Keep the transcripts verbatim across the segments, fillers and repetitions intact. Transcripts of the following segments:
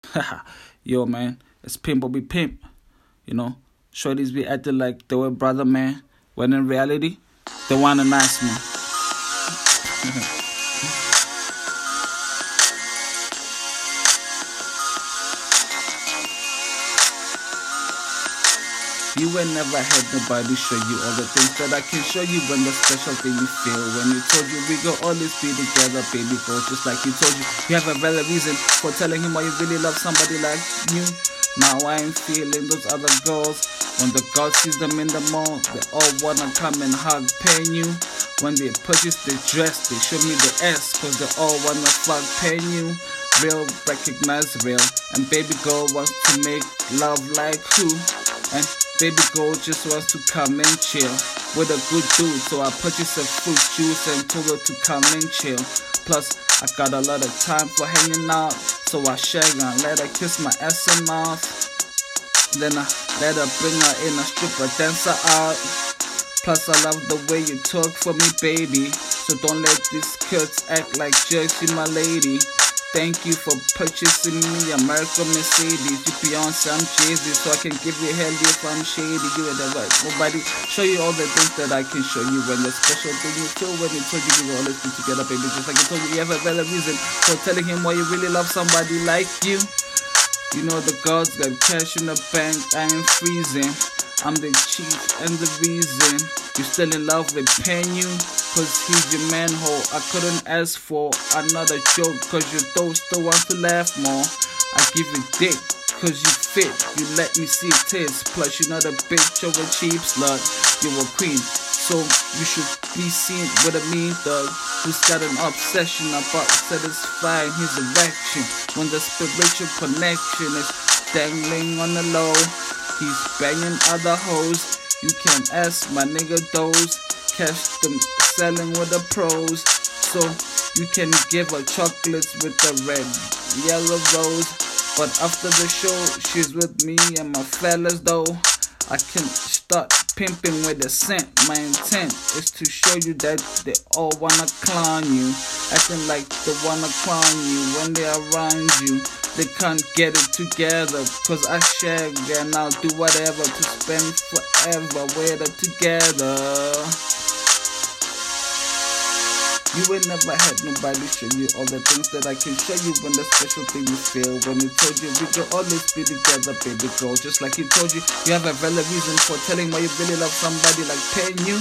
Yo, man, it's Pimp will be Pimp. You know, shorties be acting like they were brother, man, when in reality, they want a nice man. You will never had nobody show you all the things that I can show you when the special thing you feel. When you told you we go always be together, baby girl, just like you told you. You have a valid reason for telling him why you really love somebody like you. Now I ain't feeling those other girls. When the girl sees them in the mall, they all wanna come and hug, paying you. When they purchase the dress, they show me the S, cause they all wanna fuck, paying you. Real, recognize real. And baby girl wants to make love like who? And baby girl just wants to come and chill with a good dude. So I purchased a fruit juice and told her to come and chill. Plus, I got a lot of time for hanging out, so I shag and let her kiss my ass and mouth. Then I let her bring her in a stripper, dance her out. Plus, I love the way you talk for me, baby. So don't let these kids act like jerks, you my lady. Thank you for purchasing me American Mercedes. You Beyonce, I'm Jay-Z, so I can give you hell if I'm shady. You at the right, nobody show you all the things that I can show you. When the special thing you feel when you told you we will always be together, baby. Just like I told you, you have a valid reason for telling him why you really love somebody like you. You know the girls got cash in the bank, I ain't freezing. I'm the chief and the reason you still in love with Penny, cause he's your manhole. I couldn't ask for another joke, cause you those still want to laugh more. I give you dick, cause you fit, you let me see tits. Plus you're not a bitch or a cheap slut, you're a queen. So you should be seen with a mean thug who's got an obsession about satisfying his erection. When the spiritual connection is dangling on the low, he's banging other hoes. You can ask my nigga those. Catch them selling with the pros. So you can give her chocolates with the red, yellow rose. But after the show, she's with me and my fellas though. I can start pimping with a scent. My intent is to show you that they all wanna clown you, acting like they wanna clown you when they around you. They can't get it together, cause I shag and I'll do whatever to spend forever with her together. You ain't never had nobody show you all the things that I can show you when the special thing you feel. When you told you we could always be together, baby girl. Just like he told you, you have a valid reason for telling why you really love somebody like paying you.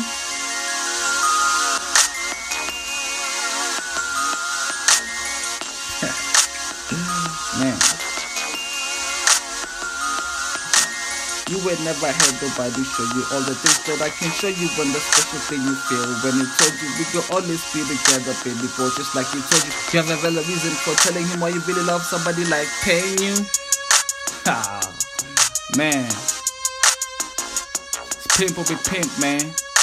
Man, you would never had nobody show you all the things that I can show you when the special thing you feel. When he told you we could always be together, baby girl. Just like he told you, you have a valid reason for telling him why you really love somebody like paying you. Ah, man, it's Pimp will be Pimp, man.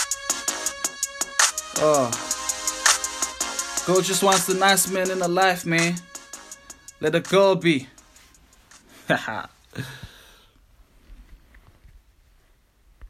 Oh, girl just wants the nice man in her life, man. Let a girl be. Haha.